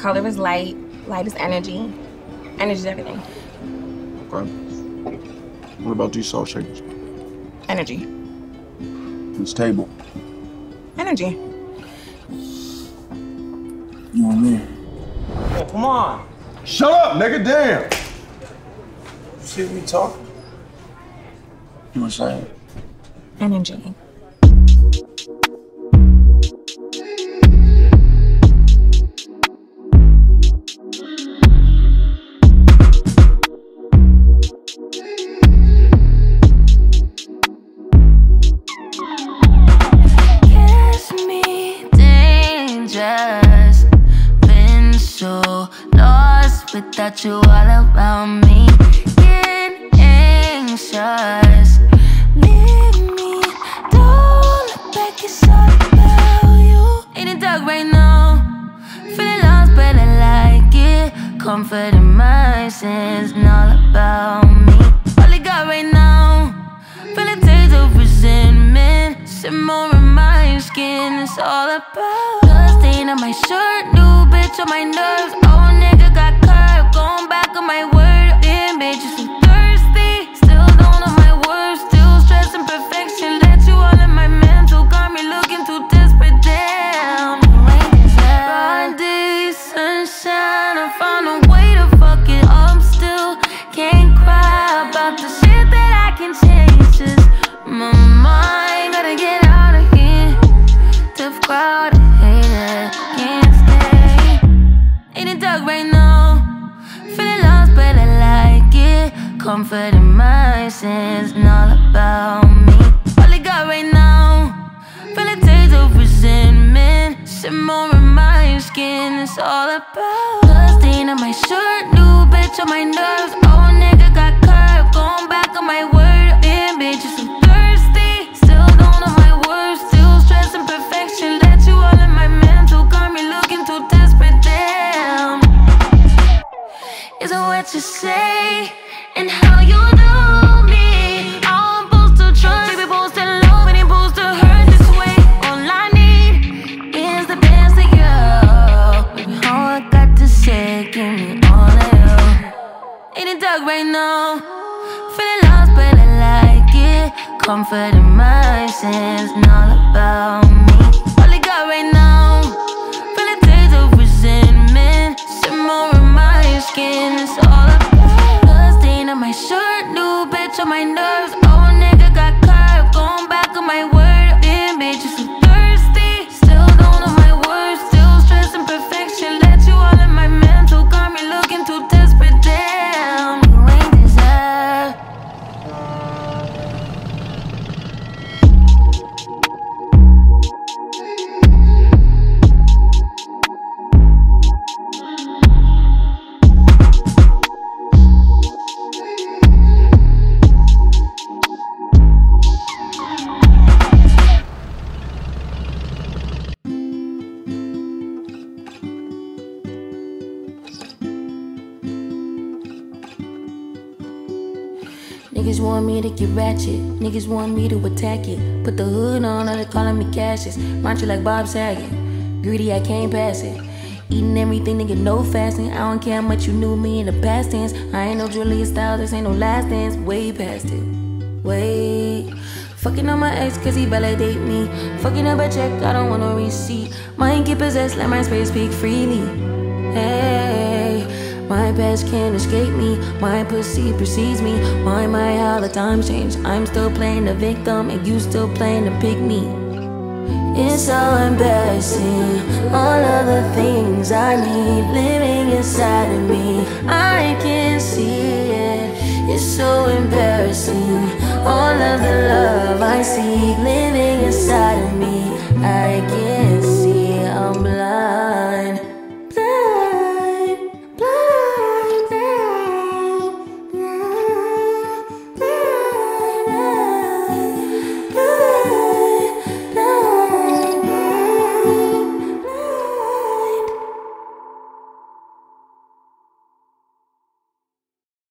color is light. Light is energy. Energy is everything. Okay. What about these salt shakers? Energy. This table? Energy. You and me. Oh, come on. Shut up, nigga, damn! You see me talking? You were saying? Energy. Without you all around me, getting anxious. Leave me, don't look back, it's all about you. In the dark right now, feeling lost but I like it. Comfort in my sins and all about me. All I got right now, feel a taste of resentment. Simmer in my skin, it's all about blood stain on my shirt, new bitch on my nerves. Old nigga got going back on my word, damn bitch, you so thirsty. Still don't know my words, still stressing perfection. Let you all in my mental, got me looking too desperate. Damn, broad day, sunshine, I found a way to fuck it up. Still can't cry about the shit that I can change. Just my mind, gotta get out of here. Tough crowd, I hate it, can't stay in the dark right now. Feeling lost, but I like it. Comfort in my sins and all about me. All I got right now, feel a taste of resentment. Simmer in my skin, it's all about blood stain on my shirt, new bitch on my nerves. Old nigga got curved, going back on my word. Damn bitch, you so thirsty. Still don't know my words, still stressing perfection. Let you all in my mental, got me looking too desperate. Damn. Is it what you say and how you do me? I'm supposed to trust, baby, supposed to love, and supposed to hurt this way. All I need is the best of you. Baby, all I got to say, give me all of you. In the dark right now, feeling lost, but I like it. Comfort in my sins and all about me. All I got right now, feel a taste of resentment. Simmer in my skin, it's all about blood stain on my shirt, new bitch on my nerves. Old nigga got curved, going back on my word. Damn bitch, you so thirsty. Still don't know my words, still stressing perfection. Let you all in my mental, got me looking too desperate. Damn, you ain't deserve. Niggas want me to get ratchet, niggas want me to attack it. Put the hood on, or they calling me Cassius. Mind you like Bob Saget, greedy, I can't pass it. Eating everything, nigga, no fasting. I don't care how much you knew me in the past tense. I ain't no Julia Stiles, this ain't no last dance. Way past it, wait. Fucking on my ex cause he validate me. Fucking up a check, I don't want no receipt. Mind get possessed, let my space speak freely. Hey, my past can't escape me. My pussy precedes me. Why my how the times change? I'm still playing the victim and you still playing the pygmy. It's so embarrassing, all of the things I need living inside of me. I can't see it, it's so embarrassing. All of the love I seek